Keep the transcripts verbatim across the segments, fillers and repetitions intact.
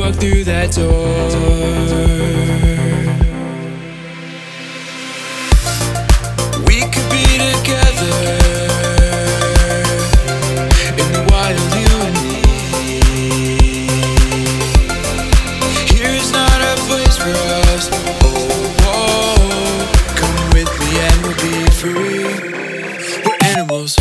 walk through that door. We could be together in the wild, you and me. Here is not a place for us. Oh, oh, come with me and we'll be free. We're animals.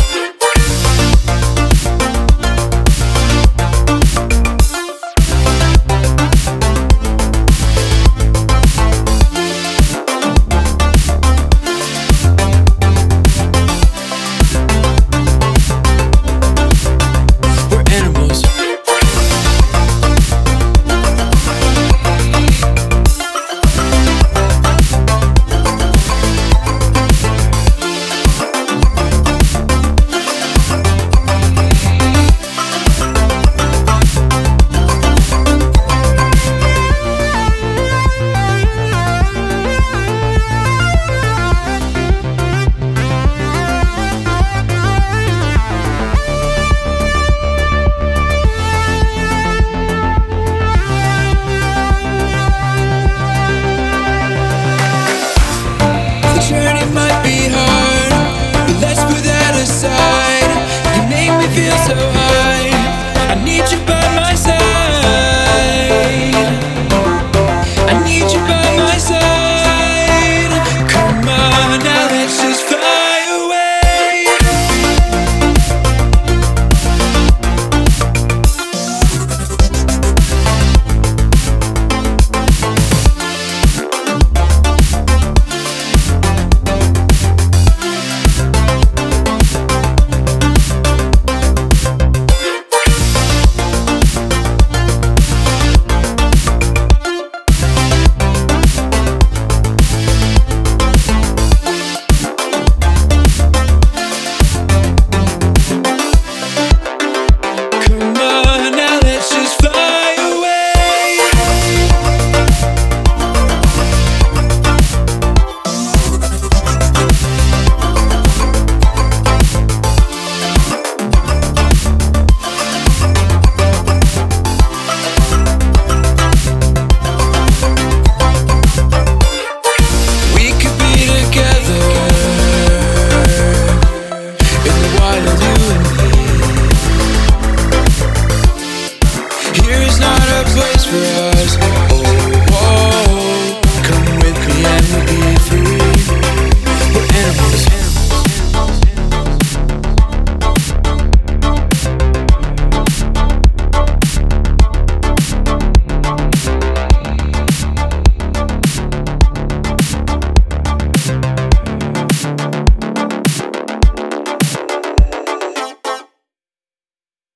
Journey might be hard, but let's put that aside. You make me feel so high. I need you by my side. I need you by my side. Come on now, let's just fly away. Here is not a place for us.